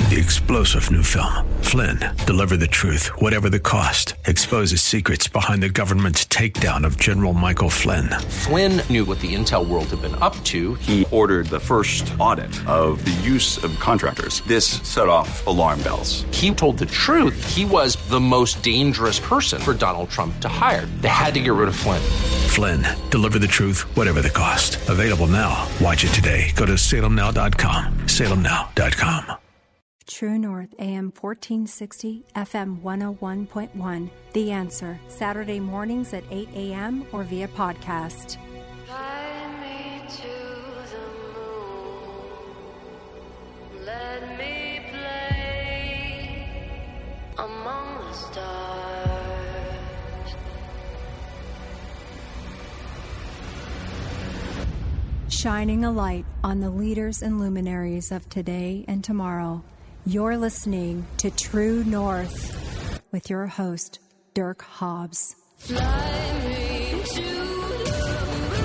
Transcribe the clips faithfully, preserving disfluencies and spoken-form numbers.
the explosive new film, Flynn, Deliver the Truth, Whatever the Cost, exposes secrets behind the government's takedown of General Michael Flynn. Flynn knew what the intel world had been up to. He ordered the first audit of the use of contractors. This set off alarm bells. He told the truth. He was the most dangerous person for Donald Trump to hire. They had to get rid of Flynn. Flynn, Deliver the Truth, Whatever the Cost. Available now. Watch it today. Go to salem now dot com. salem now dot com. True North, A M fourteen sixty, F M one oh one point one. The Answer, Saturday mornings at eight a.m. or via podcast. Fly me to the moon. Let me play among the stars. Shining a light on the leaders and luminaries of today and tomorrow. You're listening to True North with your host, Dirk Hobbs. Fly me to the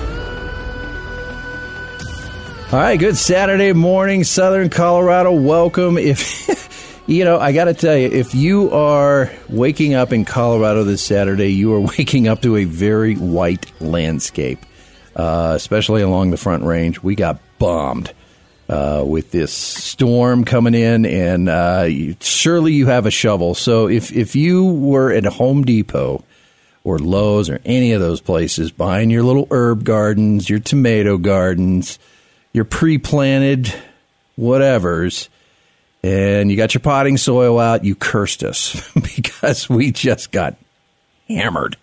moon. All right, good Saturday morning, Southern Colorado. Welcome. If you know, I got to tell you, if you are waking up in Colorado this Saturday, you are waking up to a very white landscape, uh, especially along the Front Range. We got bombed. Uh, with this storm coming in, and uh, you, surely you have a shovel. So if, if you were at a Home Depot or Lowe's or any of those places buying your little herb gardens, your tomato gardens, your pre-planted whatevers, and you got your potting soil out, you cursed us because we just got hammered.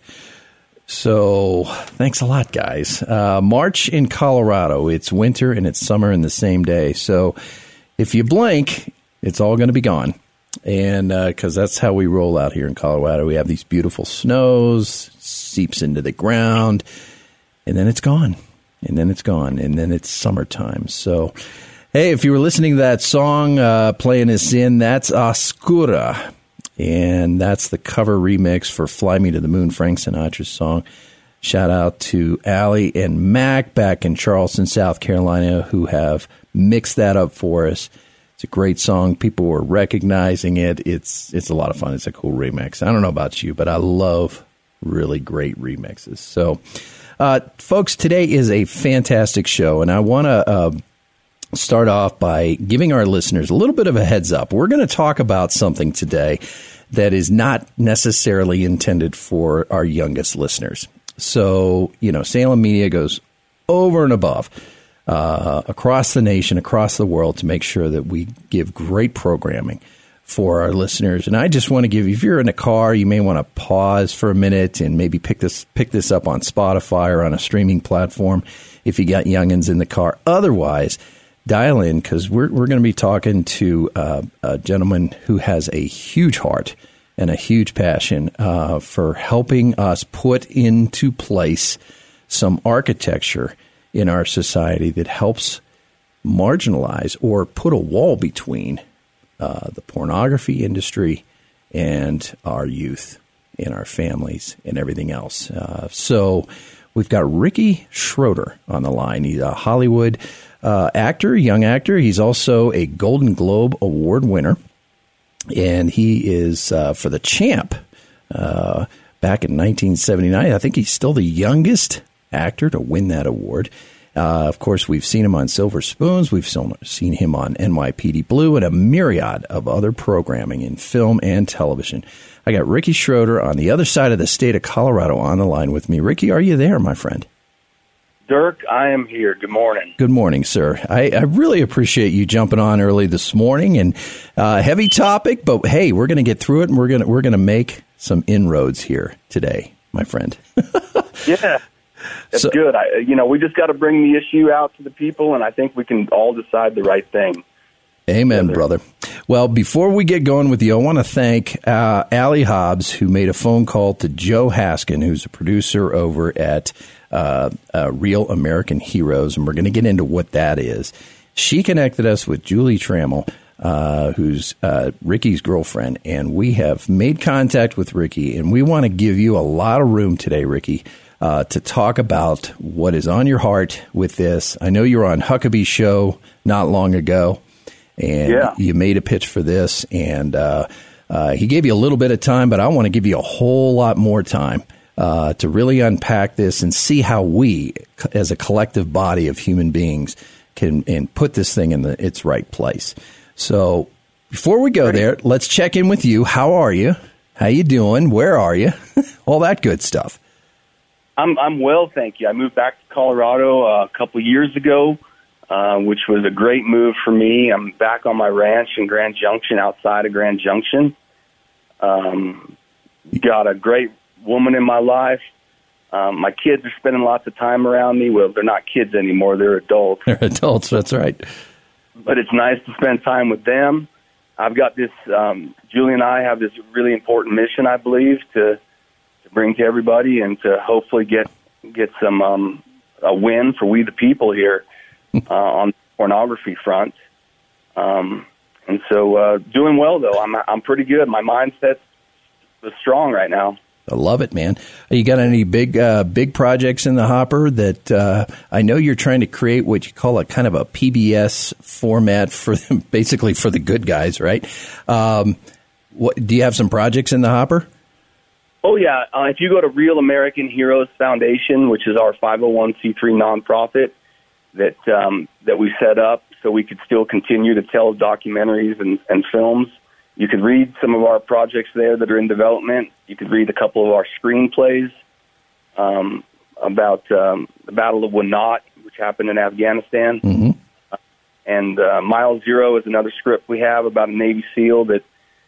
So thanks a lot, guys. Uh, March in Colorado. It's winter and it's summer in the same day. So if you blink, it's all going to be gone. And because uh, that's how we roll out here in Colorado. We have these beautiful snows, seeps into the ground, and then it's gone. And then it's gone. And then it's summertime. So, hey, if you were listening to that song uh, playing us in, that's Oscura. And that's the cover remix for Fly Me to the Moon, Frank Sinatra's song. Shout out to Allie and Mac back in Charleston, South Carolina, who have mixed that up for us. It's a great song. People were recognizing it. It's it's a lot of fun. It's a cool remix. I don't know about you, but I love really great remixes. So, uh, folks, today is a fantastic show, and I want to uh, start off by giving our listeners a little bit of a heads up. We're going to talk about something today that is not necessarily intended for our youngest listeners. So, you know, Salem Media goes over and above uh, across the nation, across the world to make sure that we give great programming for our listeners. And I just want to give you, if you're in a car, you may want to pause for a minute and maybe pick this pick this up on Spotify or on a streaming platform if you got youngins in the car. Otherwise, dial in, because we're we're going to be talking to uh, a gentleman who has a huge heart and a huge passion uh, for helping us put into place some architecture in our society that helps marginalize or put a wall between uh, the pornography industry and our youth and our families and everything else. Uh, so we've got Ricky Schroder on the line. He's a Hollywood Uh, actor, young actor. He's also a Golden Globe Award winner, and he is uh, for The Champ uh, back in nineteen seventy-nine. I think he's still the youngest actor to win that award. Uh, of course, we've seen him on Silver Spoons. We've seen him on N Y P D Blue and a myriad of other programming in film and television. I got Ricky Schroder on the other side of the state of Colorado on the line with me. Ricky, are you there, my friend? Dirk, I am here. Good morning. Good morning, sir. I, I really appreciate you jumping on early this morning, and uh, heavy topic, but hey, we're going to get through it, and we're going to we're going to make some inroads here today, my friend. Yeah, that's so, good. I, you know, we just got to bring the issue out to the people, and I think we can all decide the right thing. Amen, together. brother. Well, before we get going with you, I want to thank uh, Allie Hobbs, who made a phone call to Joe Haskin, who's a producer over at Uh, uh, Real American Heroes, and we're going to get into what that is. She connected us with Julie Trammell, uh, who's uh, Ricky's girlfriend, and we have made contact with Ricky, and we want to give you a lot of room today, Ricky, uh, to talk about what is on your heart with this. I know you were on Huckabee's show not long ago, and Yeah. you made a pitch for this, and uh, uh, he gave you a little bit of time, but I want to give you a whole lot more time uh, to really unpack this and see how we, as a collective body of human beings, can and put this thing in the its right place. So before we go there, let's check in with you. How are you? How you doing? Where are you? All that good stuff. I'm I'm well, thank you. I moved back to Colorado uh, a couple years ago, uh, which was a great move for me. I'm back on my ranch in Grand Junction, outside of Grand Junction. Um, got a great woman in my life. Um, my kids are spending lots of time around me. Well, they're not kids anymore; they're adults. They're adults. That's right. But it's nice to spend time with them. I've got this. Um, Julie and I have this really important mission, I believe, to. bring to everybody and to hopefully get get some um, a win for we the people here uh, on the pornography front. Um, and so uh, doing well, though. I'm I'm pretty good. My mindset's strong right now. I love it, man. You got any big uh, big projects in the hopper that uh, I know you're trying to create what you call a kind of a P B S format for them, basically for the good guys, right? Um, what, do you have some projects in the hopper? Oh, yeah. Uh, if you go to Real American Heroes Foundation, which is our five oh one c three nonprofit that um, that we set up so we could still continue to tell documentaries and, and films, you could read some of our projects there that are in development. You could read a couple of our screenplays um, about um, the Battle of Wanat, which happened in Afghanistan. Mm-hmm. Uh, and uh, Mile Zero is another script we have about a Navy SEAL that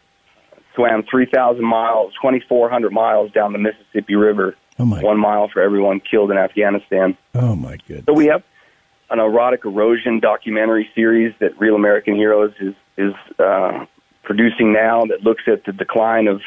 swam three thousand miles, twenty-four hundred miles down the Mississippi River, oh my one mile for everyone killed in Afghanistan. Oh, my goodness. So we have an erotic erosion documentary series that Real American Heroes is, is uh, producing now that looks at the decline of,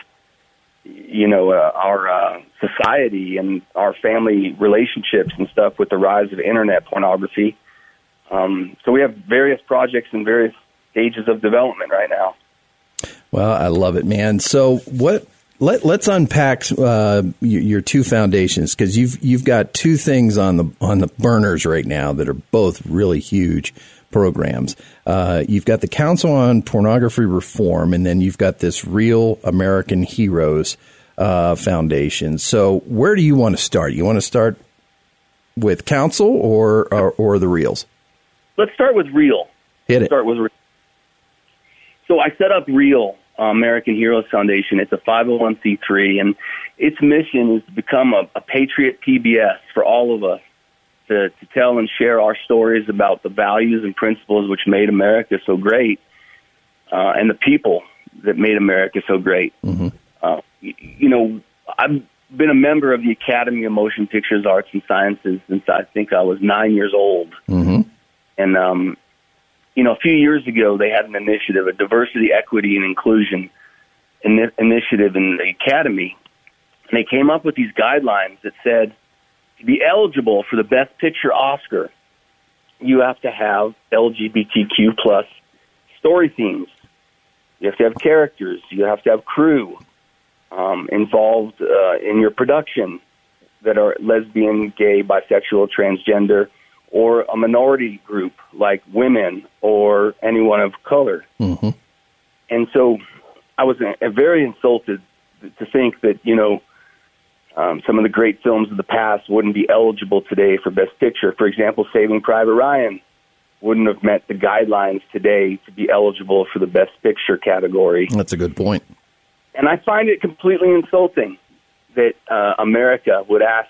you know, uh, our uh, society and our family relationships and stuff with the rise of internet pornography. Um, so we have various projects in various stages of development right now. Well, I love it, man. So what? Let Let's unpack uh, your, your two foundations, because you've you've got two things on the on the burners right now that are both really huge programs. Uh, you've got the Council on Pornography Reform, and then you've got this Real American Heroes uh, Foundation. So where do you want to start? You want to start with Council or or, or the Reals? Let's start with Real. Hit it. Start with Real. So I set up Real uh, American Heroes Foundation. It's a five oh one c three, and its mission is to become a, a patriot P B S for all of us to, to tell and share our stories about the values and principles which made America so great uh, and the people that made America so great. Mm-hmm. Uh, you, you know, I've been a member of the Academy of Motion Pictures, Arts, and Sciences since I think I was nine years old. Mm-hmm. And, um, you know, a few years ago, they had an initiative, a diversity, equity, and inclusion in- initiative in the Academy. And they came up with these guidelines that said, to be eligible for the Best Picture Oscar, you have to have L G B T Q plus story themes. You have to have characters. You have to have crew um, involved uh, in your production that are lesbian, gay, bisexual, transgender, or a minority group like women or anyone of color. Mm-hmm. And so I was uh, very insulted to think that, you know, um, some of the great films of the past wouldn't be eligible today for Best Picture. For example, Saving Private Ryan wouldn't have met the guidelines today to be eligible for the Best Picture category. That's a good point. And I find it completely insulting that uh, America would ask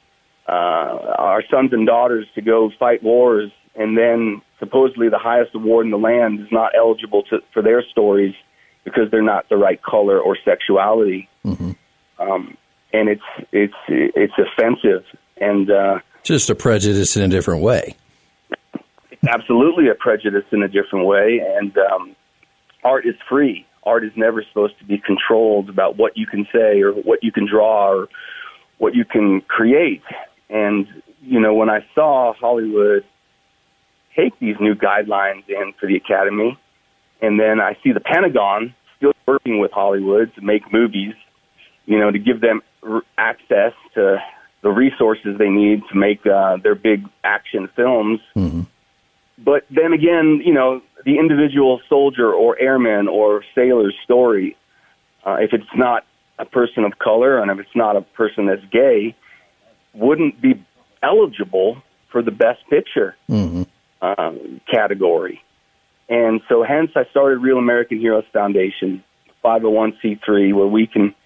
Uh, our sons and daughters to go fight wars, and then supposedly the highest award in the land is not eligible to, for their stories because they're not the right color or sexuality. Mm-hmm. Um, and it's it's it's offensive, and uh, just a prejudice in a different way. It's absolutely a prejudice in a different way. And um, art is free. Art is never supposed to be controlled about what you can say or what you can draw or what you can create. And, you know, when I saw Hollywood take these new guidelines in for the Academy, and then I see the Pentagon still working with Hollywood to make movies, you know, to give them r- access to the resources they need to make uh, their big action films, mm-hmm. but then again, you know, the individual soldier or airman or sailor's story, uh, if it's not a person of color and if it's not a person that's gay, wouldn't be eligible for the Best Picture mm-hmm. um, category. And so hence I started Real American Heroes Foundation, five oh one c three, where we can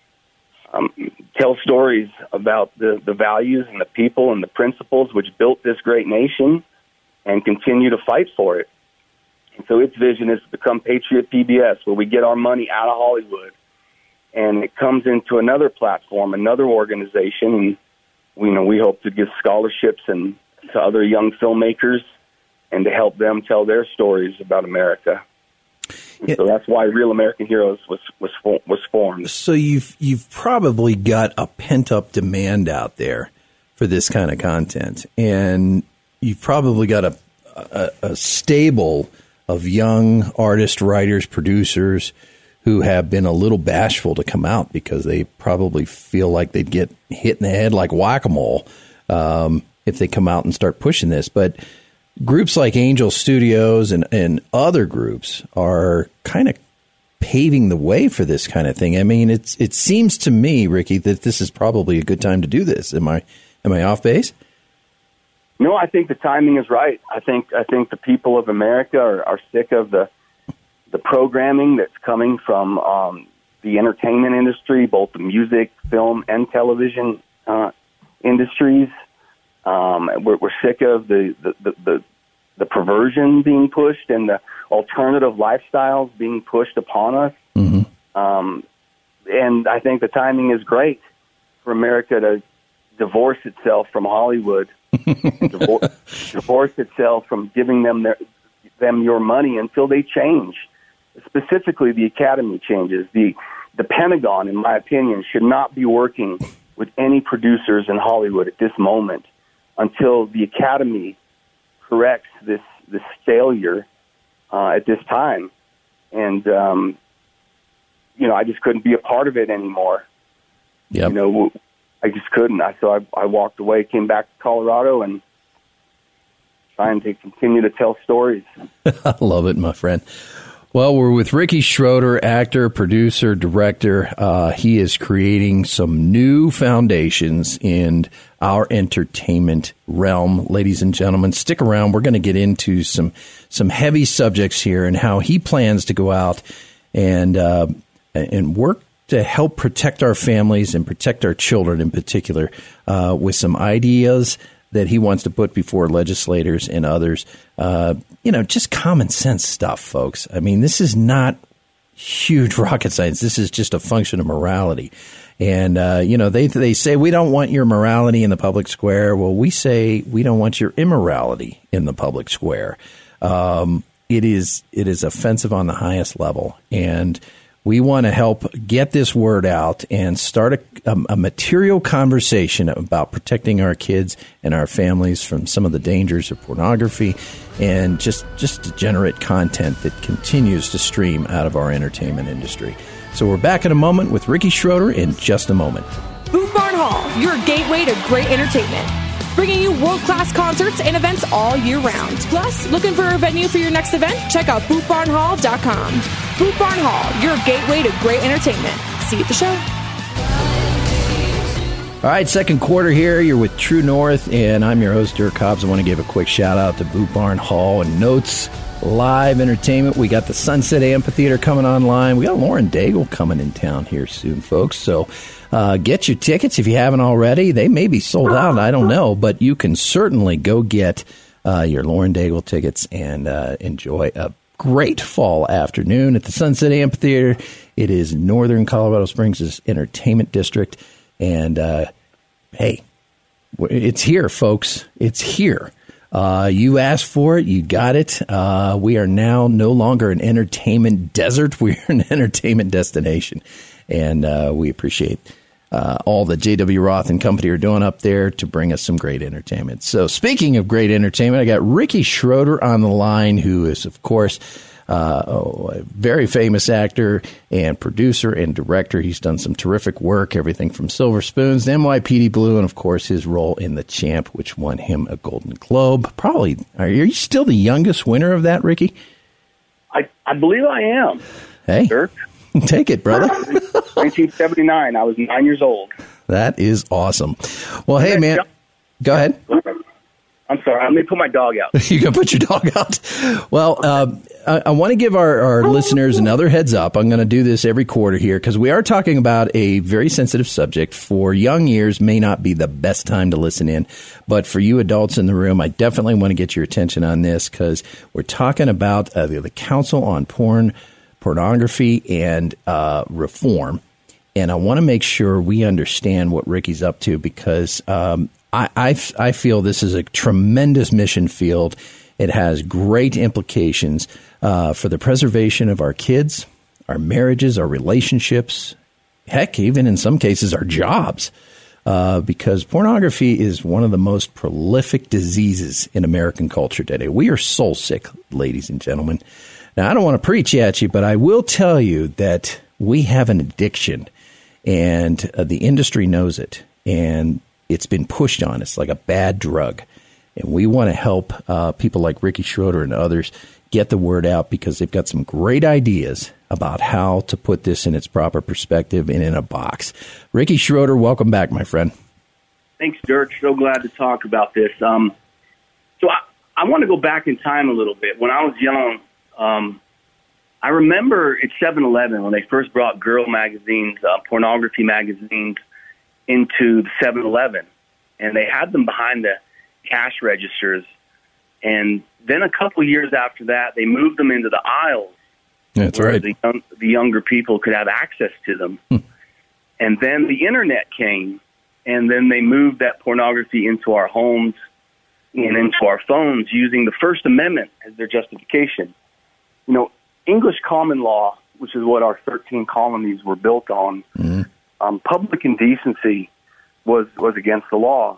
um, tell stories about the, the values and the people and the principles which built this great nation and continue to fight for it. And so its vision is to become Patriot P B S, where we get our money out of Hollywood and it comes into another platform, another organization, and we, you know, we hope to give scholarships and to other young filmmakers and to help them tell their stories about America. Yeah. So that's why Real American Heroes was was was formed. So you've you've probably got a pent up demand out there for this kind of content, and you've probably got a a, a stable of young artists, writers, producers who have been a little bashful to come out because they probably feel like they'd get hit in the head like whack-a-mole um, if they come out and start pushing this. But groups like Angel Studios and, and other groups are kind of paving the way for this kind of thing. I mean, it's it seems to me, Ricky, that this is probably a good time to do this. Am I am I off base? No, I think the timing is right. I think I think the people of America are, are sick of the the programming that's coming from um, the entertainment industry, both the music, film, and television uh, industries. Um, we're, we're sick of the, the, the, the, the perversion being pushed and the alternative lifestyles being pushed upon us. Mm-hmm. Um, and I think the timing is great for America to divorce itself from Hollywood, divorce, divorce itself from giving them their, them your money until they change. Specifically, the Academy changes. The the Pentagon, in my opinion, should not be working with any producers in Hollywood at this moment until the Academy corrects this this failure uh, at this time. And um, you know, I just couldn't be a part of it anymore. Yep. You know, I just couldn't. I so I, I walked away, came back to Colorado, and trying to continue to tell stories. I love it, my friend. Well, we're with Ricky Schroder, actor, producer, director. Uh, he is creating some new foundations in our entertainment realm. Ladies and gentlemen, stick around. We're going to get into some some heavy subjects here and how he plans to go out and uh, and work to help protect our families and protect our children in particular uh, with some ideas that he wants to put before legislators and others. Uh, you know, just common sense stuff, folks. I mean, this is not huge rocket science. This is just a function of morality. And, uh, you know, they they say we don't want your morality in the public square. Well, we say we don't want your immorality in the public square. Um, it is it is offensive on the highest level. And we want to help get this word out and start a, a, a material conversation about protecting our kids and our families from some of the dangers of pornography and just, just degenerate content that continues to stream out of our entertainment industry. So we're back in a moment with Ricky Schroder in just a moment. Boot Barn Hall, your gateway to great entertainment. Bringing you world-class concerts and events all year round. Plus, looking for a venue for your next event? Check out boot barn hall dot com. Boot Barn Hall, your gateway to great entertainment. See you at the show. All right, second quarter here. You're with True North, and I'm your host, Dirk Hobbs. I want to give a quick shout-out to Boot Barn Hall and Notes Live Entertainment. We got the Sunset Amphitheater coming online. We got Lauren Daigle coming in town here soon, folks. So uh, get your tickets if you haven't already. They may be sold out, I don't know, but you can certainly go get uh, your Lauren Daigle tickets and uh, enjoy a great fall afternoon at the Sunset Amphitheater. It is Northern Colorado Springs' entertainment district. And, uh, hey, it's here, folks. It's here. Uh, you asked for it. You got it. Uh, we are now no longer an entertainment desert. We're an entertainment destination. And uh, we appreciate uh, all that J W. Roth and company are doing up there to bring us some great entertainment. So speaking of great entertainment, I got Ricky Schroder on the line, who is, of course, Uh, oh, a very famous actor and producer and director. He's done some terrific work, everything from Silver Spoons to N Y P D Blue, and, of course, his role in The Champ, which won him a Golden Globe. Probably, are you still the youngest winner of that, Ricky? I, I believe I am. Hey, Dirk. Take it, brother. nineteen seventy-nine. I was nine years old. That is awesome. Well, hey, man, go ahead. I'm sorry. Let me put my dog out. You can put your dog out. Well, uh, I, I want to give our, our listeners another heads up. I'm going to do this every quarter here because we are talking about a very sensitive subject. For young ears, may not be the best time to listen in. But for you adults in the room, I definitely want to get your attention on this because we're talking about uh, the, the Council on Porn, Pornography and uh, Reform. And I want to make sure we understand what Ricky's up to because um, I, I, I feel this is a tremendous mission field. It has great implications uh, for the preservation of our kids, our marriages, our relationships, heck, even in some cases, our jobs. Uh, because pornography is one of the most prolific diseases in American culture today. We are soul sick, ladies and gentlemen. Now, I don't want to preach at you, but I will tell you that we have an addiction, and uh, the industry knows it, and it's been pushed on us like a bad drug. And we want to help uh, people like Ricky Schroder and others get the word out because they've got some great ideas about how to put this in its proper perspective and in a box. Ricky Schroder, welcome back, my friend. Thanks, Dirk. So glad to talk about this. Um, so I, I want to go back in time a little bit. When I was young, um, I remember at seven eleven when they first brought girl magazines, uh, pornography magazines, into the seven eleven, and they had them behind the cash registers. And then a couple years after that, they moved them into the aisles. That's where right. The, young, the younger people could have access to them. Hmm. And then the internet came, and then they moved that pornography into our homes and into our phones using the First Amendment as their justification. You know, English common law, which is what our thirteen colonies were built on, mm-hmm. um, public indecency was, was against the law.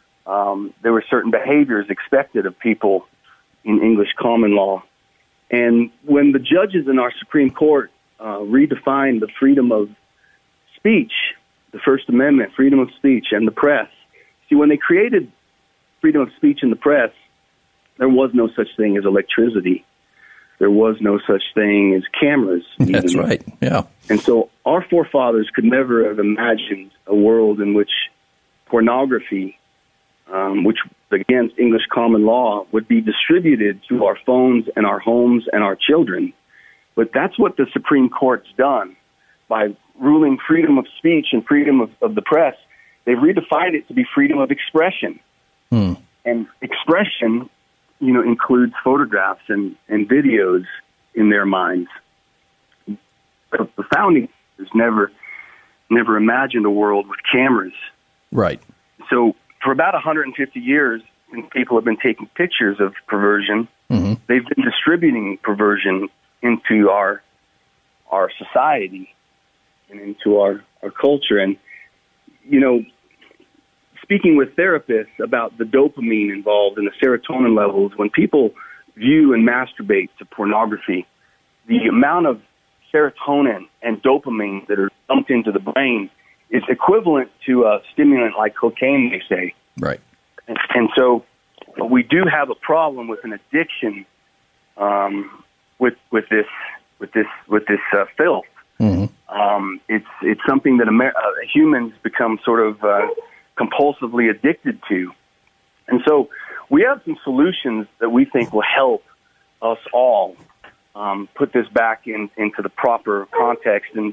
Um, there were certain behaviors expected of people in English common law. And when the judges in our Supreme Court uh, redefined the freedom of speech, the First Amendment, freedom of speech, and the press, see, when they created freedom of speech in the press, there was no such thing as electricity. There was no such thing as cameras. That's even. right, yeah. And so our forefathers could never have imagined a world in which pornography, um, which against English common law, would be distributed to our phones and our homes and our children. But that's what the Supreme Court's done. By ruling freedom of speech and freedom of, of the press, they've redefined it to be freedom of expression. Hmm. And expression, you know, includes photographs and, and videos in their minds. But the founding fathers never, never imagined a world with cameras. Right. So for about one hundred fifty years, when people have been taking pictures of perversion, mm-hmm. they've been distributing perversion into our our society and into our, our culture. And, you know, speaking with therapists about the dopamine involved and the serotonin levels, when people view and masturbate to pornography, the amount of serotonin and dopamine that are dumped into the brain is equivalent to a stimulant like cocaine, they say. Right. And, and so we do have a problem with an addiction um, with with this with this with this uh, filth. Mm-hmm. Um, it's it's something that Amer- uh, humans become sort of uh, compulsively addicted to, and so we have some solutions that we think will help us all um, put this back in, into the proper context. And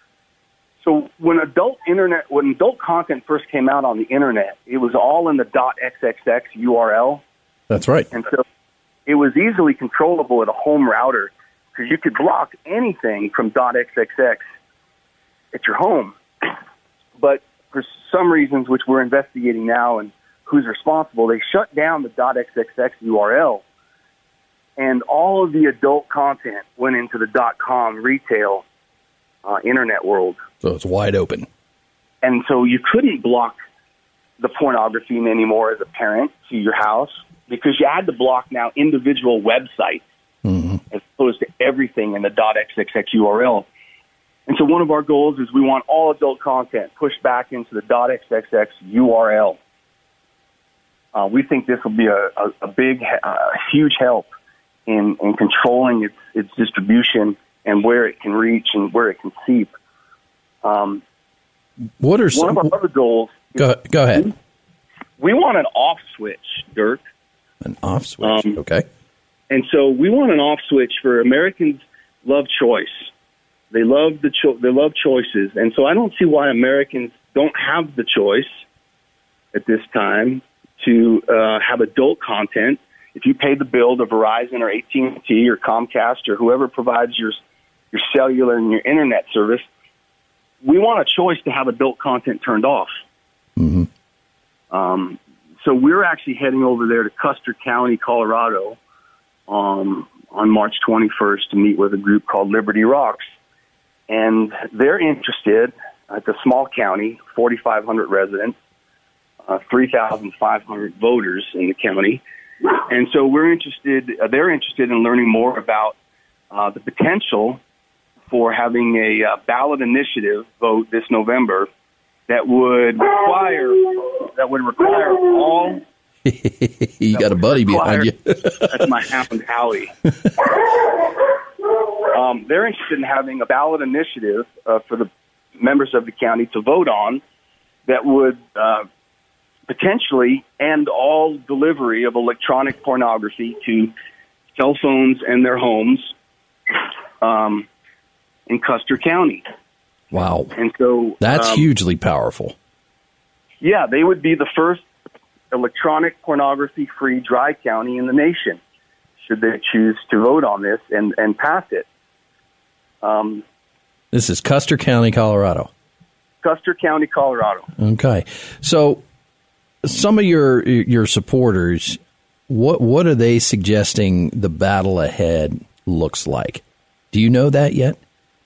so when adult internet, when adult content first came out on the internet, it was all in the .xxx U R L. That's right. And so it was easily controllable at a home router because you could block anything from .xxx at your home. But for some reasons, which we're investigating now and who's responsible, they shut down the .xxx U R L. And all of the adult content went into the .com retail uh, internet world. So it's wide open. And so you couldn't block the pornography anymore as a parent to your house because you had to block now individual websites. Mm-hmm. As opposed to everything in the .xxx U R L. And so one of our goals is we want all adult content pushed back into the .xxx U R L. Uh, we think this will be a, a, a big, uh, huge help in, in controlling its, its distribution and where it can reach and where it can seep. Um, what are some, one of our other goals? Go, go ahead. We, we want an off switch, Dirk. An off switch, um, okay. And so we want an off switch for Americans. Love choice. They love the cho- they love choices, and so I don't see why Americans don't have the choice at this time to uh, have adult content. If you pay the bill to Verizon or A T and T or Comcast or whoever provides your your cellular and your internet service, we want a choice to have adult content turned off. Mm-hmm. Um, so we're actually heading over there to Custer County, Colorado, um, on March twenty-first to meet with a group called Liberty Rocks. And they're interested, it's a small county, forty-five hundred residents, uh, three thousand five hundred voters in the county. And so we're interested, uh, they're interested in learning more about uh, the potential for having a uh, ballot initiative vote this November that would require, that would require all... you got a buddy require, behind you. That's my Hound Howie. Um, they're interested in having a ballot initiative uh, for the members of the county to vote on that would uh, potentially end all delivery of electronic pornography to cell phones and their homes um, in Custer County. Wow. And so that's um, hugely powerful. Yeah, they would be the first electronic pornography-free dry county in the nation, should they choose to vote on this and, and pass it. Um, this is Custer County, Colorado. Custer County, Colorado. Okay. So some of your your supporters, what what are they suggesting the battle ahead looks like? Do you know that yet?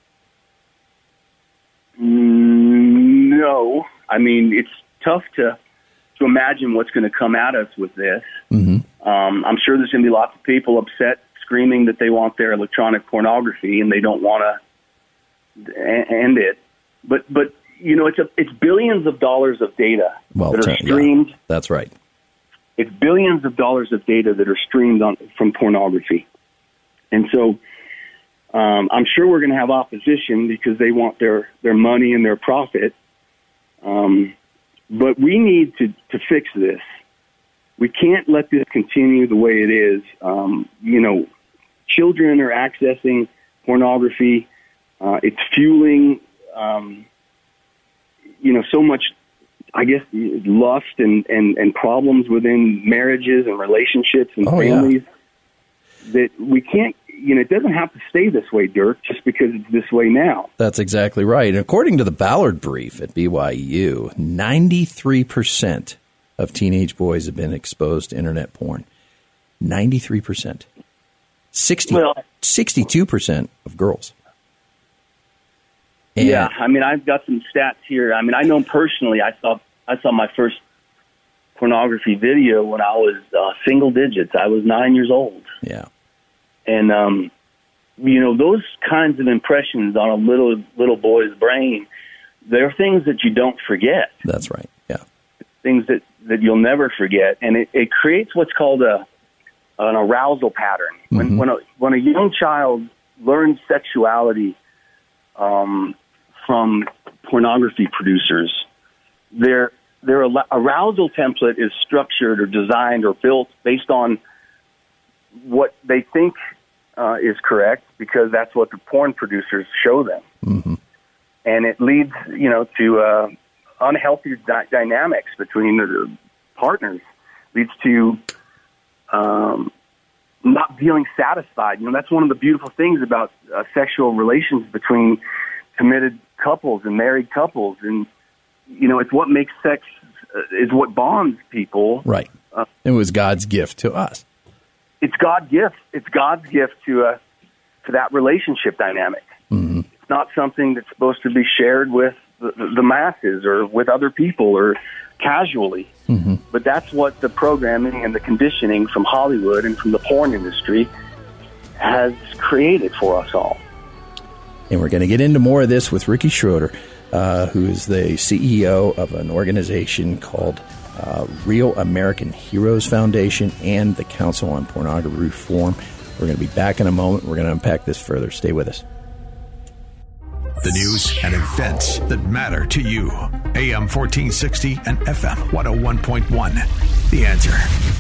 Mm, no. I mean, it's tough to to imagine what's going to come at us with this. Mm-hmm. Um, I'm sure there's going to be lots of people upset, screaming that they want their electronic pornography and they don't want to end it. But, but you know, it's a, it's billions of dollars of data well, that are t- streamed. Yeah, that's right. It's billions of dollars of data that are streamed on, from pornography. And so um, I'm sure we're going to have opposition because they want their, their money and their profit. Um, but we need to, to fix this. We can't let this continue the way it is. Um, you know, children are accessing pornography. Uh, it's fueling, um, you know, so much, I guess, lust and, and, and problems within marriages and relationships and oh, families yeah. that we can't, you know, it doesn't have to stay this way, Dirk, just because it's this way now. That's exactly right. And according to the Ballard Brief at B Y U, ninety-three percent of teenage boys have been exposed to internet porn. ninety-three percent. sixty, well, sixty-two percent of girls. And yeah, I mean, I've got some stats here. I mean, I know personally, I saw I saw my first pornography video when I was uh, single digits. I was nine years old. Yeah. And, um, you know, those kinds of impressions on a little little boy's brain, they're things that you don't forget. That's right, yeah. Things that, that you'll never forget. And it, it creates what's called a an arousal pattern. When, Mm-hmm. when, a, when a young child learns sexuality um, from pornography producers, their their arousal template is structured or designed or built based on what they think uh, is correct, because that's what the porn producers show them. Mm-hmm. And it leads, you know, to uh, unhealthy di- dynamics between the partners, leads to um, not feeling satisfied. You know, that's one of the beautiful things about uh, sexual relations between committed couples and married couples. And, you know, it's what makes sex, uh, is what bonds people. Right. Uh, it was God's gift to us. It's God's gift. It's God's gift to uh, to that relationship dynamic. Mm-hmm. It's not something that's supposed to be shared with the, the masses or with other people or casually. Mm-hmm. But that's what the programming and the conditioning from Hollywood and from the porn industry has created for us all. And we're going to get into more of this with Ricky Schroeder, uh, who is the C E O of an organization called uh, Real American Heroes Foundation and the Council on Pornography Reform. We're going to be back in a moment. We're going to unpack this further. Stay with us. The news and events that matter to you. A M fourteen sixty and F M one oh one point one. The Answer.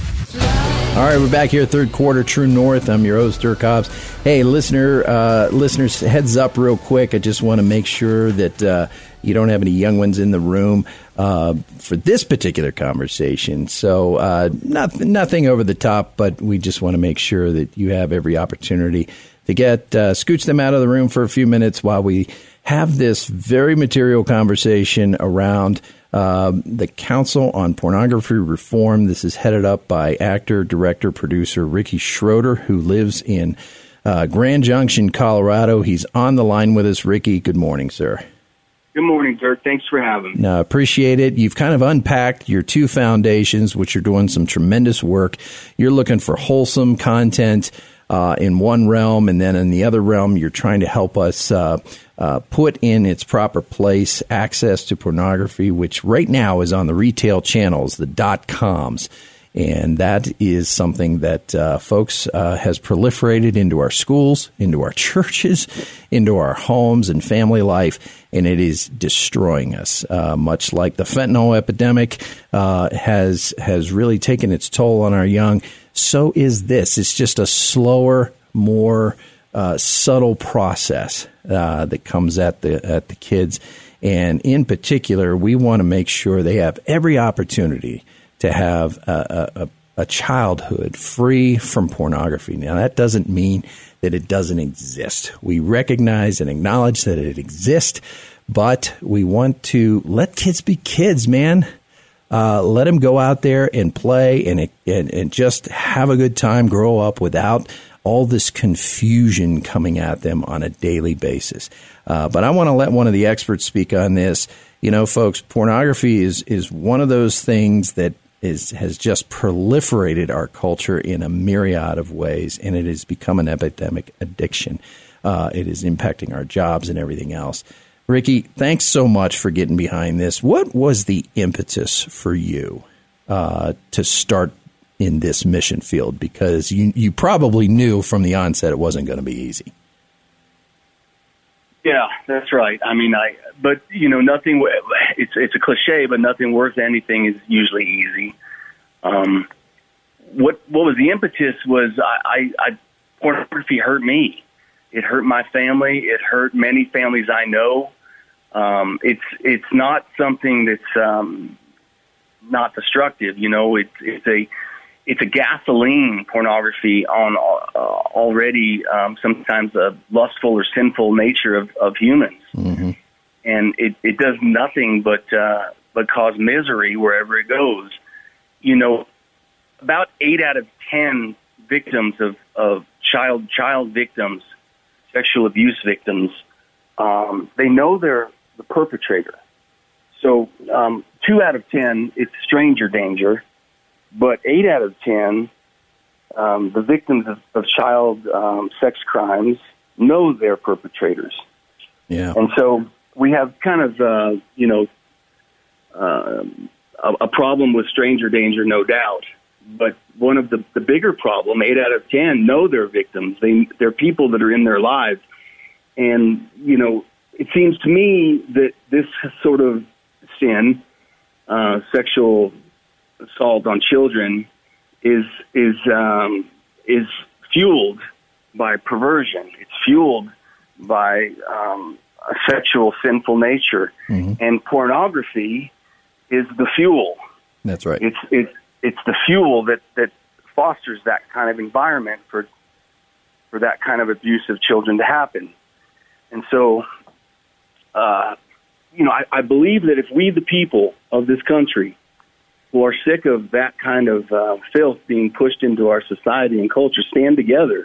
All right, we're back here, third quarter, True North. I'm your host, Dirk Hobbs. Hey, listener, uh, listeners, heads up real quick. I just want to make sure that uh, you don't have any young ones in the room uh, for this particular conversation. So uh, nothing, nothing over the top, but we just want to make sure that you have every opportunity to get uh, scooch them out of the room for a few minutes while we have this very material conversation around uh, the Council on Pornography Reform. This is headed up by actor, director, producer Ricky Schroeder, who lives in uh, Grand Junction, Colorado. He's on the line with us. Ricky, good morning, sir. Good morning, Dirk. Thanks for having me. No, appreciate it. You've kind of unpacked your two foundations, which are doing some tremendous work. You're looking for wholesome content Uh, in one realm, and then in the other realm, you're trying to help us uh, uh, put in its proper place access to pornography, which right now is on the retail channels, the dot-coms. And that is something that, uh, folks, uh, has proliferated into our schools, into our churches, into our homes and family life, and it is destroying us. Uh, much like the fentanyl epidemic uh, has has really taken its toll on our young, so is this. It's just a slower, more uh, subtle process uh, that comes at the at the kids. And in particular, we want to make sure they have every opportunity to have a, a, a childhood free from pornography. Now, that doesn't mean that it doesn't exist. We recognize and acknowledge that it exists, but we want to let kids be kids, man. Uh, let them go out there and play and, and and just have a good time, grow up without all this confusion coming at them on a daily basis. Uh, but I want to let one of the experts speak on this. You know, folks, pornography is is one of those things that is has just proliferated our culture in a myriad of ways, and it has become an epidemic addiction. Uh, it is impacting our jobs and everything else. Ricky, thanks so much for getting behind this. What was the impetus for you uh, to start in this mission field? Because you, you probably knew from the onset it wasn't going to be easy. Yeah, that's right. I mean, I, but you know, nothing, it's, it's a cliche, but nothing worth anything is usually easy. Um, what, what was the impetus was I, I, I, pornography hurt me. It hurt my family. It hurt many families I know. Um, it's, it's not something that's, um, not destructive. You know, it's, it's a, it's a gasoline, pornography, on uh, already um, sometimes a lustful or sinful nature of, of humans. Mm-hmm. And it, it does nothing but uh, but cause misery wherever it goes. You know, about eight out of ten victims of, of child child victims, sexual abuse victims, um, they know they're the perpetrator. So um, two out of ten, it's stranger danger. But eight out of ten, um, the victims of, of child um, sex crimes know they're perpetrators. Yeah. And so we have kind of, uh, you know, uh, a, a problem with stranger danger, no doubt. But one of the, the bigger problem, eight out of ten know they're victims. They, they're people that are in their lives. And, you know, it seems to me that this sort of sin, uh, sexual assault on children, is is um, is fueled by perversion. It's fueled by um, a sexual sinful nature, mm-hmm. and pornography is the fuel. That's right. It's it's it's the fuel that, that fosters that kind of environment for for that kind of abuse of children to happen. And so, uh, you know, I, I believe that if we, the people of this country, who are sick of that kind of uh, filth being pushed into our society and culture, stand together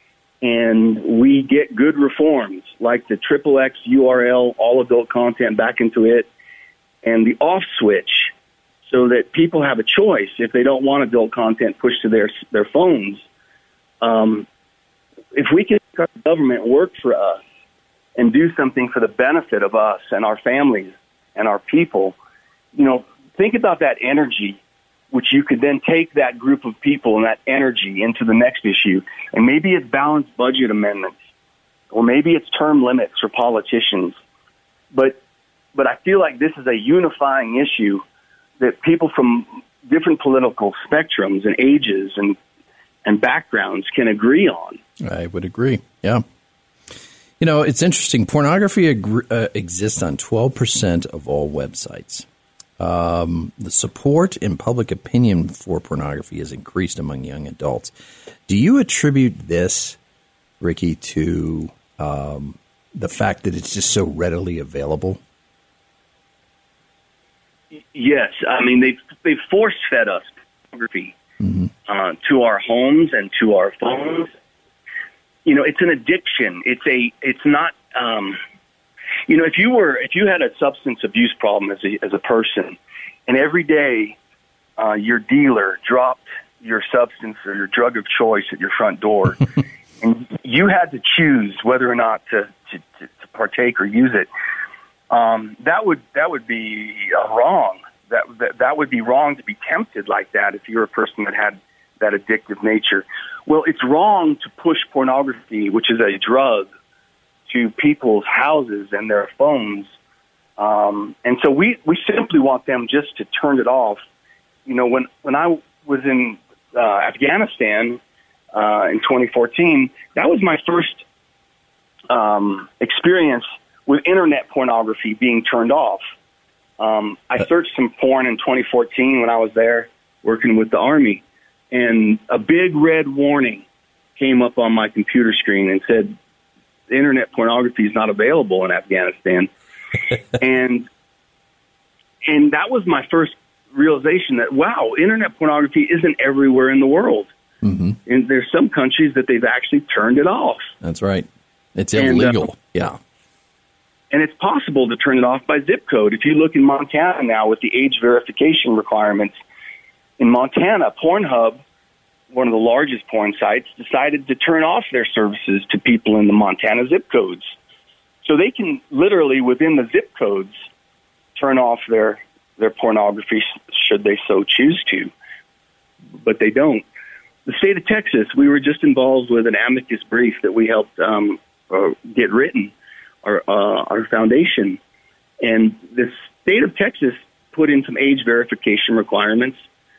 and we get good reforms like the triple X U R L, all adult content back into it, and the off switch so that people have a choice if they don't want adult content pushed to their their phones. Um, if we can make our government work for us and do something for the benefit of us and our families and our people, you know, think about that energy, which you could then take that group of people and that energy into the next issue. And maybe it's balanced budget amendments, or maybe it's term limits for politicians. But but I feel like this is a unifying issue that people from different political spectrums and ages and and backgrounds can agree on. I would agree. Yeah. You know, it's interesting. Pornography ag- uh, exists on twelve percent of all websites. Um, the support and public opinion for pornography has increased among young adults. Do you attribute this, Ricky, to um, the fact that it's just so readily available? Yes. I mean, they've, they've force-fed us pornography mm-hmm. uh, to our homes and to our phones. You know, it's an addiction. It's a, it's not, um, you know, if you were, if you had a substance abuse problem as a, as a person, and every day uh, your dealer dropped your substance or your drug of choice at your front door, and you had to choose whether or not to, to, to, to partake or use it, um, that would, that would be uh, wrong. That, that, that would be wrong to be tempted like that if you're a person that had that addictive nature. Well, it's wrong to push pornography, which is a drug, to people's houses and their phones. Um, and so we, we simply want them just to turn it off. You know, when, when I was in uh, Afghanistan uh, in twenty fourteen, that was my first um, experience with internet pornography being turned off. Um, I searched some porn in twenty fourteen when I was there working with the Army, and a big red warning came up on my computer screen and said, internet pornography is not available in Afghanistan. and and that was my first realization that, wow, internet pornography isn't everywhere in the world. Mm-hmm. And there's some countries that they've actually turned it off. That's right. It's illegal. And, uh, yeah. And it's possible to turn it off by zip code. If you look in Montana now with the age verification requirements, in Montana, Pornhub, one of the largest porn sites, decided to turn off their services to people in the Montana zip codes. So they can literally, within the zip codes, turn off their, their pornography should they so choose to. But they don't. The state of Texas, we were just involved with an amicus brief that we helped um, uh, get written, our, uh, our foundation. And the state of Texas put in some age verification requirements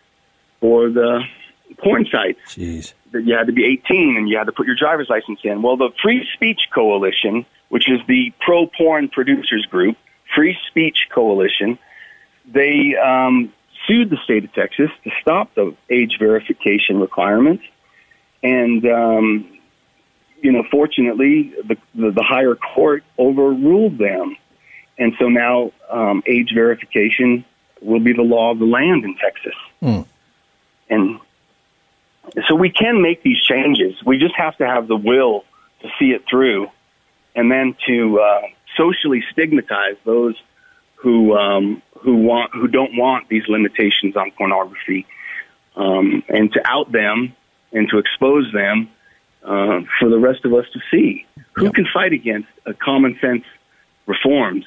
for the porn sites. Jeez. That you had to be eighteen and you had to put your driver's license in. Well, the Free Speech Coalition, which is the pro-porn producers group, Free Speech Coalition, they um, sued the state of Texas to stop the age verification requirements. And, um, you know, fortunately, the, the, the higher court overruled them. And so now um, age verification will be the law of the land in Texas. Mm. And so we can make these changes. We just have to have the will to see it through, and then to uh, socially stigmatize those who um, who want who don't want these limitations on pornography, um, and to out them and to expose them uh, for the rest of us to see. Who yep. can fight against uh, common sense reforms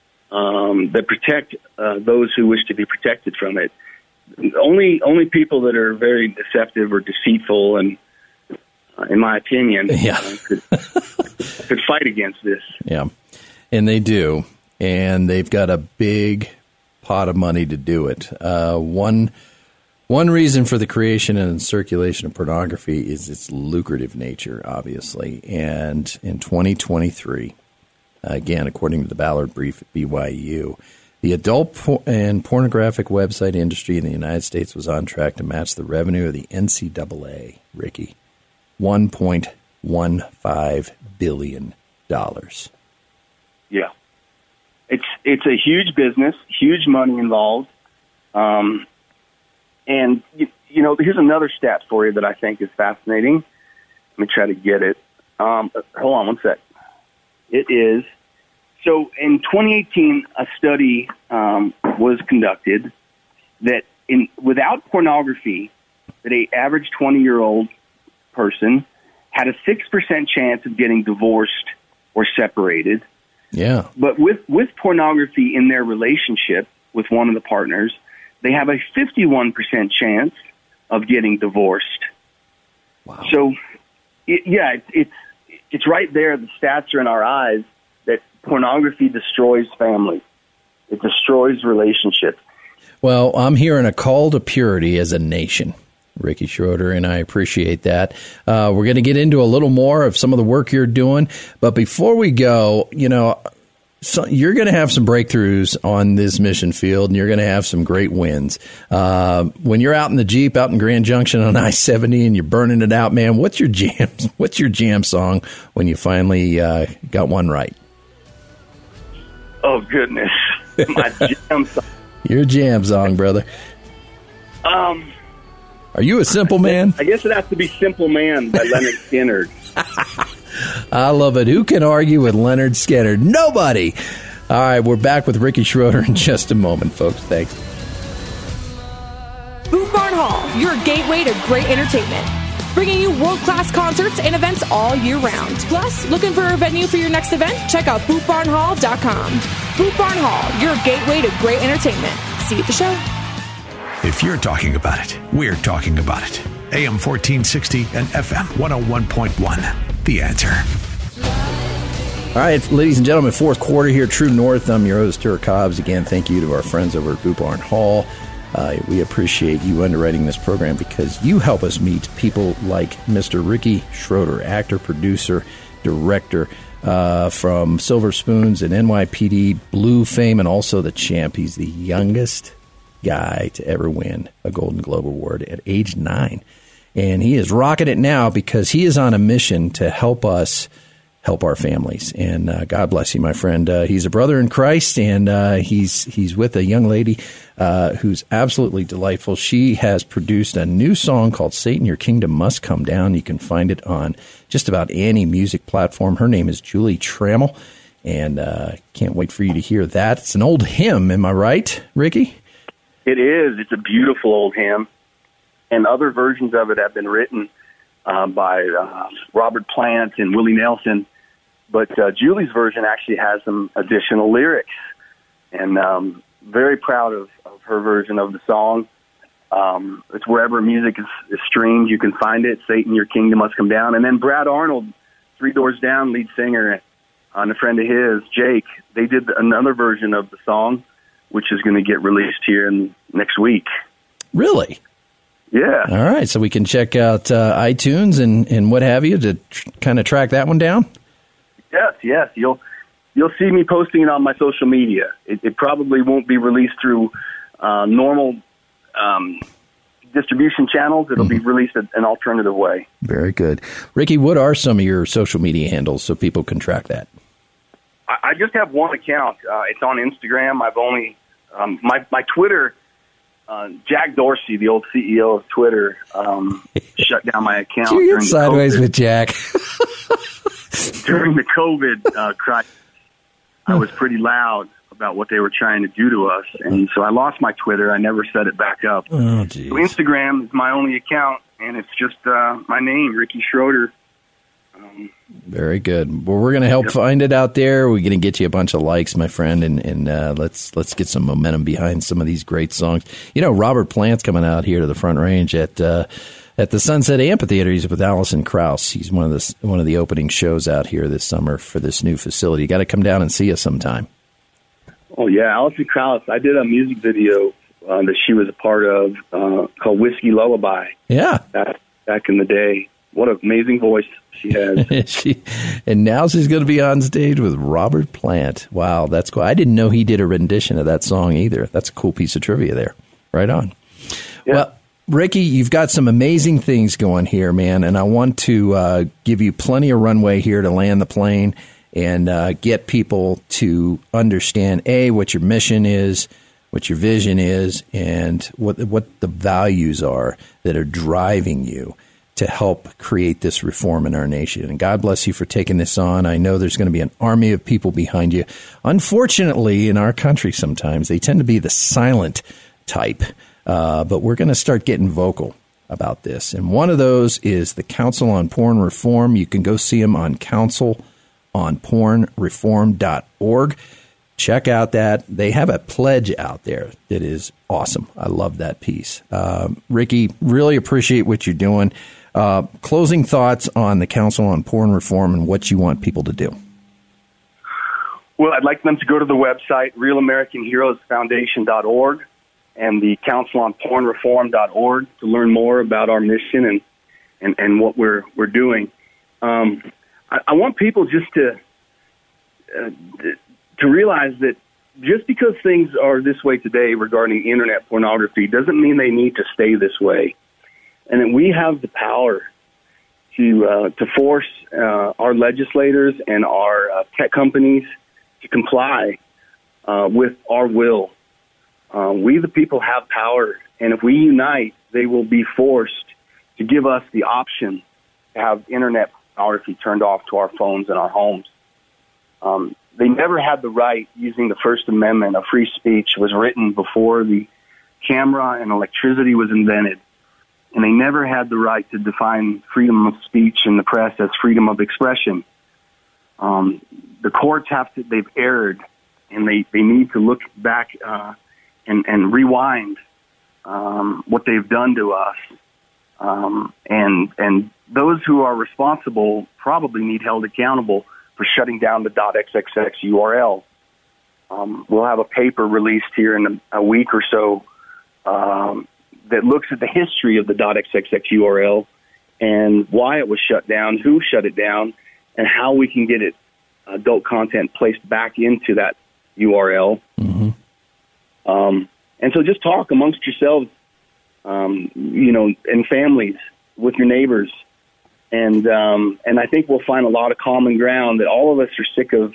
um, that protect uh, those who wish to be protected from it? Only only people that are very deceptive or deceitful, and uh, in my opinion, yeah. uh, could, could fight against this. Yeah, and they do, and they've got a big pot of money to do it. Uh, one one reason for the creation and circulation of pornography is its lucrative nature, obviously. And in twenty twenty-three, again, according to the Ballard Brief at B Y U, the adult por- and pornographic website industry in the United States was on track to match the revenue of the N C double A, Ricky, one point one five billion dollars. Yeah. It's it's a huge business, huge money involved. Um, and, you, you know, here's another stat for you that I think is fascinating. Let me try to get it. Um, hold on one sec. It is... So in twenty eighteen, a study um, was conducted that in without pornography, that a average twenty-year-old person had a six percent chance of getting divorced or separated. Yeah. But with, with pornography in their relationship with one of the partners, they have a fifty-one percent chance of getting divorced. Wow. So, it, yeah, it, it's it's right there. The stats are in our eyes that pornography destroys family. It destroys relationships. Well, I'm hearing a call to purity as a nation, Ricky Schroder, and I appreciate that. Uh, we're going to get into a little more of some of the work you're doing. But before we go, you know, so you're going to have some breakthroughs on this mission field, and you're going to have some great wins. Uh, when you're out in the Jeep, out in Grand Junction on I seventy, and you're burning it out, man, what's your jam? What's your jam song when you finally uh, got one right? Oh, goodness. My jam song. Your jam song, brother. Um, Are you a simple man? I guess it has to be Simple Man by Leonard Skinner. I love it. Who can argue with Leonard Skinner? Nobody. All right, we're back with Ricky Schroder in just a moment, folks. Thanks. Boot Barn Hall, your gateway to great entertainment. Bringing you world-class concerts and events all year round. Plus, looking for a venue for your next event? Check out boot barn hall dot com. Boot Barn Hall, your gateway to great entertainment. See you at the show. If you're talking about it, we're talking about it. A M fourteen sixty and F M one oh one point one. The Answer. All right, ladies and gentlemen, fourth quarter here, True North. I'm your host, Stuart Cobbs. Again, thank you to our friends over at Boot Barn Hall. Uh, we appreciate you underwriting this program because you help us meet people like Mister Ricky Schroder, actor, producer, director uh, from Silver Spoons and N Y P D Blue fame, and also the champ. He's the youngest guy to ever win a Golden Globe Award at age nine. And he is rocking it now because he is on a mission to help us help our families. And uh, God bless you, my friend. Uh, he's a brother in Christ, and uh, he's he's with a young lady uh, who's absolutely delightful. She has produced a new song called Satan, Your Kingdom Must Come Down. You can find it on just about any music platform. Her name is Julie Trammell, and uh, can't wait for you to hear that. It's an old hymn, am I right, Ricky? It is. It's a beautiful old hymn, and other versions of it have been written uh, by uh, Robert Plant and Willie Nelson. But uh, Julie's version actually has some additional lyrics, and um, very proud of, of her version of the song. Um, it's wherever music is, is streamed, you can find it. Satan, Your Kingdom Must Come Down. And then Brad Arnold, Three Doors Down, lead singer, and a friend of his, Jake, they did another version of the song, which is going to get released here in next week. Really? Yeah. All right, so we can check out uh, iTunes and, and what have you to tr- kind of track that one down? Yes, yes. You'll you'll see me posting it on my social media. It, it probably won't be released through uh, normal um, distribution channels. It'll mm-hmm. be released in an alternative way. Very good. Ricky, what are some of your social media handles so people can track that? I, I just have one account. Uh, it's on Instagram. I've only um, my my Twitter. Uh, Jack Dorsey, the old C E O of Twitter, um, shut down my account. You during get sideways COVID. with Jack. During the COVID uh, crisis, I was pretty loud about what they were trying to do to us, and so I lost my Twitter. I never set it back up. Oh, geez. So Instagram is my only account, and it's just uh, my name, Ricky Schroder. Um, Very good. Well, we're going to help yep. find it out there. We're going to get you a bunch of likes, my friend, and, and uh, let's let's get some momentum behind some of these great songs. You know, Robert Plant's coming out here to the Front Range at uh, at the Sunset Amphitheater. He's with Allison Krauss. He's one of the one of the opening shows out here this summer for this new facility. You got to come down and see us sometime. Oh yeah, Allison Krauss. I did a music video uh, that she was a part of uh, called Whiskey Lullaby. Yeah, back, back in the day. What an amazing voice she has. she, and now she's going to be on stage with Robert Plant. Wow, that's cool. I didn't know he did a rendition of that song either. That's a cool piece of trivia there. Right on. Yeah. Well, Ricky, you've got some amazing things going here, man, and I want to uh, give you plenty of runway here to land the plane and uh, get people to understand, A, what your mission is, what your vision is, and what what the values are that are driving you to help create this reform in our nation. And God bless you for taking this on. I know there's going to be an army of people behind you. Unfortunately, in our country sometimes, they tend to be the silent type. Uh, but we're going to start getting vocal about this. And one of those is the Council on Porn Reform. You can go see them on council on porn reform dot org. Check out that. They have a pledge out there that is awesome. I love that piece. Uh, Ricky, really appreciate what you're doing. Uh, closing thoughts on the Council on Porn Reform and what you want people to do. Well, I'd like them to go to the website, real american heroes foundation dot org and the council on porn reform dot org to learn more about our mission and, and, and what we're we're doing. Um, I, I want people just to uh, to realize that just because things are this way today regarding internet pornography doesn't mean they need to stay this way. And that we have the power to uh, to force uh, our legislators and our uh, tech companies to comply uh, with our will. Uh, we, the people, have power, and if we unite, they will be forced to give us the option to have internet pornography turned off to our phones and our homes. Um, they never had the right, using the First Amendment of free speech, was written before the camera and electricity was invented. And they never had the right to define freedom of speech in the press as freedom of expression. Um, the courts have to, they've erred, and they, they need to look back uh, and, and rewind um, what they've done to us. Um, and and those who are responsible probably need held accountable for shutting down the .xxx U R L. Um, we'll have a paper released here in a, a week or so um, that looks at the history of the .xxx U R L and why it was shut down, who shut it down, and how we can get it adult content placed back into that U R L. Mm-hmm. Um, and so just talk amongst yourselves, um, you know, and families, with your neighbors. And um, and I think we'll find a lot of common ground that all of us are sick of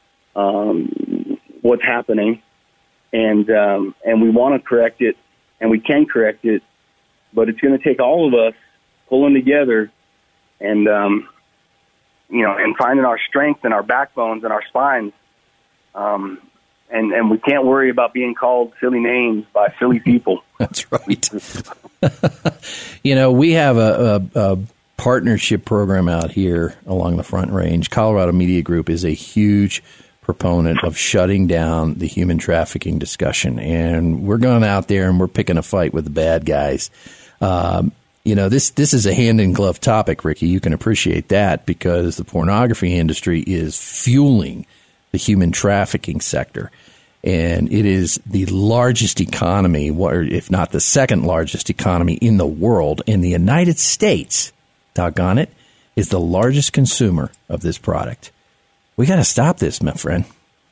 um, what's happening, and um, and we want to correct it, and we can correct it, but it's going to take all of us pulling together and, um, you know, and finding our strength and our backbones and our spines. Um, and, and we can't worry about being called silly names by silly people. That's right. You know, we have a, a, a partnership program out here along the Front Range. Colorado Media Group is a huge proponent of shutting down the human trafficking discussion. And we're going out there and we're picking a fight with the bad guys. Um, you know, this, this is a hand-in-glove topic, Ricky. You can appreciate that because the pornography industry is fueling the human trafficking sector. And it is the largest economy, if not the second largest economy in the world. And the United States, doggone it, is the largest consumer of this product. We got to stop this, my friend.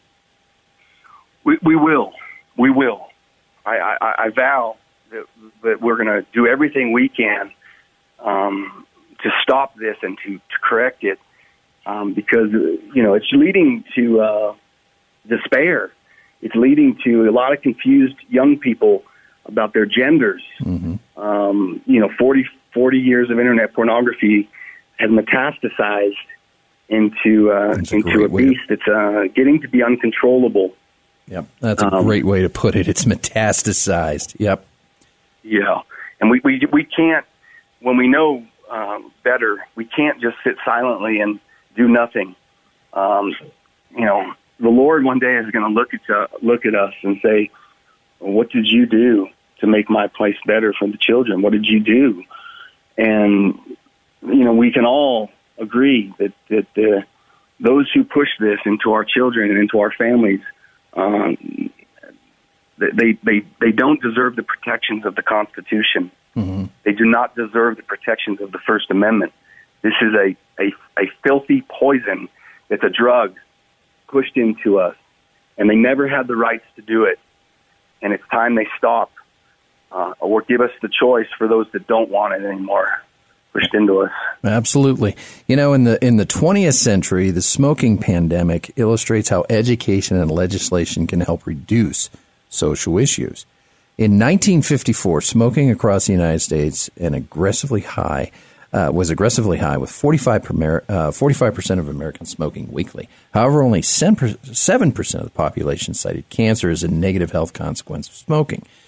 We, we will. We will. I, I, I vow that, that we're going to do everything we can um, to stop this and to, to correct it um, because, you know, it's leading to uh, despair. It's leading to a lot of confused young people about their genders. Mm-hmm. Um, you know, forty, forty years of internet pornography has metastasized into uh, that's a into a beast to... that's uh, getting to be uncontrollable. Yep, that's a um, great way to put it. It's metastasized. Yep. Yeah, and we we we can't, when we know um, better, we can't just sit silently and do nothing. Um, you know, the Lord one day is going to look at uh, look at us and say, "What did you do to make my place better for the children? What did you do?" And you know, we can all agree that that uh, those who push this into our children and into our families, um, they they they don't deserve the protections of the Constitution. Mm-hmm. They do not deserve the protections of the First Amendment. This is a a, a filthy poison. It's a drug pushed into us, and they never had the rights to do it. And it's time they stop, uh, or give us the choice for those that don't want it anymore pushed into us. Absolutely. You know, in the in the twentieth century, the smoking pandemic illustrates how education and legislation can help reduce social issues. In nineteen fifty-four, smoking across the United States and aggressively high uh, was aggressively high, with forty-five percent of Americans smoking weekly. However, only seven percent of the population cited cancer as a negative health consequence of smoking.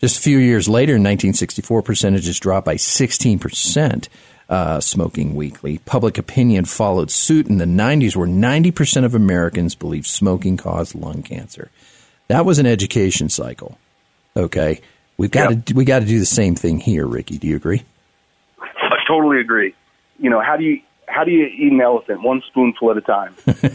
Just a few years later, in nineteen sixty-four, percentages dropped by sixteen percent. Uh, smoking weekly. Public opinion followed suit in the nineties, where ninety percent of Americans believed smoking caused lung cancer. That was an education cycle. Okay, we've got yep. to we got to do the same thing here, Ricky. Do you agree? I totally agree. You know, how do you how do you eat an elephant? One spoonful at a time.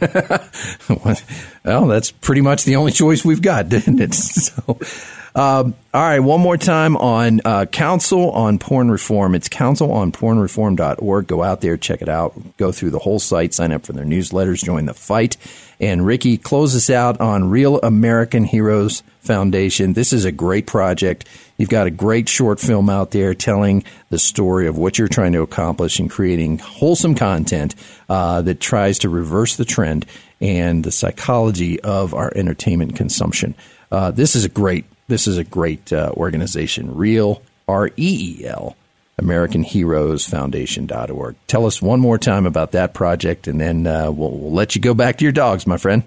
Well, that's pretty much the only choice we've got, isn't it? So. Um, all right, one more time on uh, Council on Porn Reform. It's council on porn reform dot org. Go out there, check it out, go through the whole site, sign up for their newsletters, join the fight. And Ricky, close us out on Real American Heroes Foundation. This is a great project. You've got a great short film out there telling the story of what you're trying to accomplish and creating wholesome content uh, that tries to reverse the trend and the psychology of our entertainment consumption. Uh, this is a great This is a great uh, organization, Real, R E E L, American Heroes Foundation dot org. Tell us one more time about that project, and then uh, we'll, we'll let you go back to your dogs, my friend.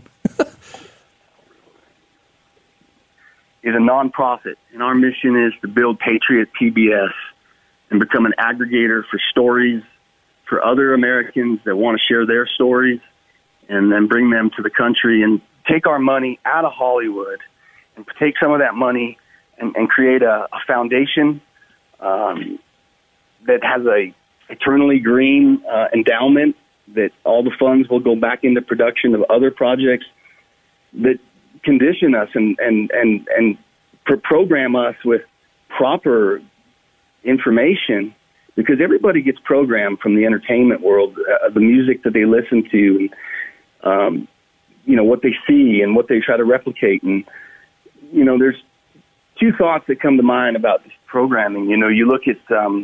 It's a nonprofit, and our mission is to build Patriot P B S and become an aggregator for stories for other Americans that want to share their stories and then bring them to the country and take our money out of Hollywood and take some of that money and, and create a, a foundation um, that has a eternally green uh, endowment, that all the funds will go back into production of other projects that condition us and, and, and, and pro- program us with proper information, because everybody gets programmed from the entertainment world, uh, the music that they listen to, and, um, you know, what they see and what they try to replicate. And, you know, there's two thoughts that come to mind about this programming. You know, you look at, um,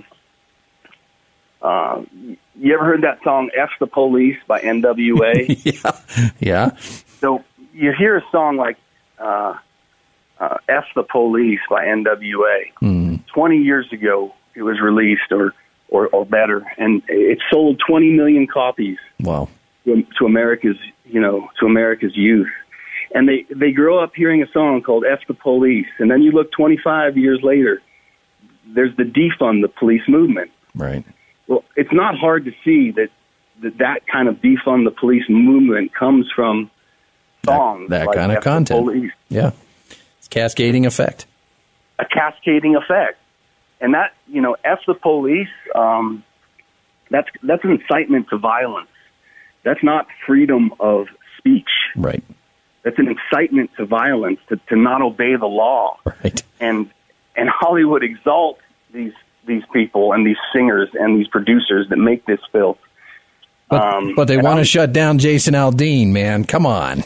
uh, you ever heard that song F the Police by N W A? yeah. Yeah. So you hear a song like uh, uh, F the Police by N W A. Mm. twenty years ago, it was released, or, or, or better, and it sold twenty million copies. Wow. To, to America's, you know, to America's youth. And they, they grow up hearing a song called F the Police. And then you look twenty-five years later, there's the defund the police movement. Right. Well, it's not hard to see that that, that kind of defund the police movement comes from songs. That, that like kind of F content. The Police. Yeah. It's cascading effect. A cascading effect. And that, you know, F the Police, um, that's that's an incitement to violence. That's not freedom of speech. Right. That's an incitement to violence, to, to not obey the law. Right. And and Hollywood exalts these these people and these singers and these producers that make this filth. But, um, but they want to shut down Jason Aldean, man. Come on.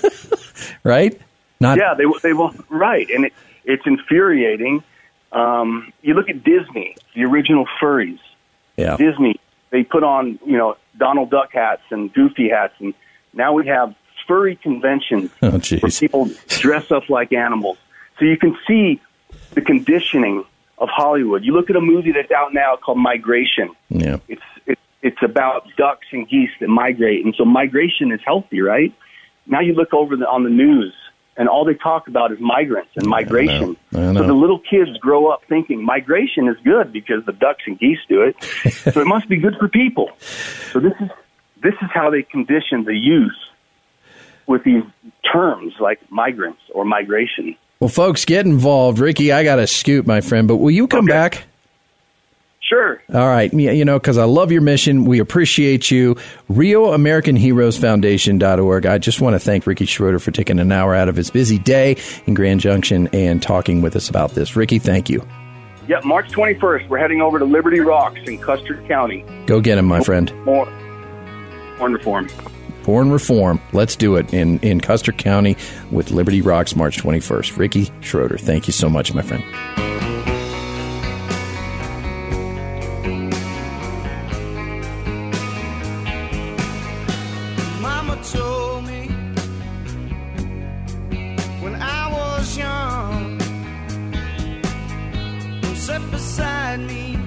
Right? Not. Yeah, they they want right, and it, it's infuriating. Um, you look at Disney, the original furries. Yeah. Disney, they put on, you know, Donald Duck hats and Goofy hats, and now we have furry conventions oh, where people dress up like animals. So you can see the conditioning of Hollywood. You look at a movie that's out now called Migration. Yeah. It's it, it's about ducks and geese that migrate, and so migration is healthy, right? Now you look over the, on the news, and all they talk about is migrants and migration. I know. I know. So the little kids grow up thinking migration is good because the ducks and geese do it, so it must be good for people. So this is this is how they condition the youth with these terms like migrants or migration. Well, folks, get involved. Ricky, I got to scoot, my friend, but will you come okay. back? Sure. All right. You know, because I love your mission. We appreciate you. Real American Heroes Foundation dot org. I just want to thank Ricky Schroeder for taking an hour out of his busy day in Grand Junction and talking with us about this. Ricky, thank you. Yeah, March twenty-first, we're heading over to Liberty Rocks in Custer County. Go get him, my friend. More porn reform. Porn reform. Let's do it in, in Custer County with Liberty Rocks March twenty-first. Ricky Schroeder, thank you so much, my friend. Mama told me when I was young, sat beside me,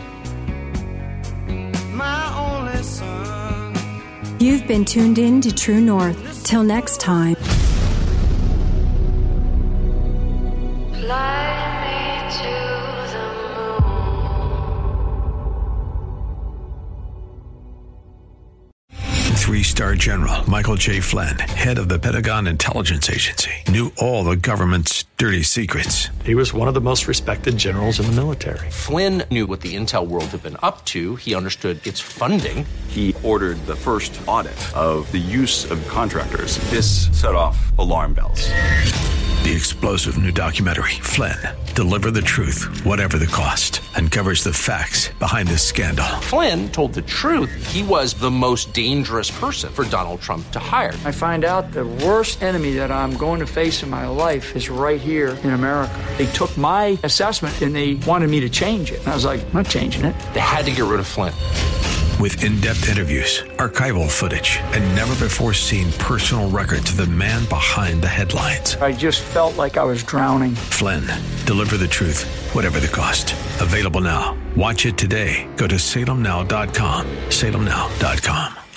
my only son. You've been tuned in to True North. Till next time. Fly me Three-star general Michael J. Flynn, head of the Pentagon Intelligence Agency, knew all the government's dirty secrets. He was one of the most respected generals in the military. Flynn knew what the intel world had been up to. He understood its funding. He ordered the first audit of the use of contractors. This set off alarm bells. The explosive new documentary, Flynn, Deliver the Truth, Whatever the Cost, uncovers the facts behind this scandal. Flynn told the truth. He was the most dangerous person for Donald Trump to hire. I find out the worst enemy that I'm going to face in my life is right here in America. They took my assessment and they wanted me to change it. And I was like, I'm not changing it. They had to get rid of Flynn. With in-depth interviews, archival footage, and never-before-seen personal records of the man behind the headlines. I just felt like I was drowning. Flynn, Deliver the Truth, Whatever the Cost. Available now. Watch it today. Go to salem now dot com. salem now dot com.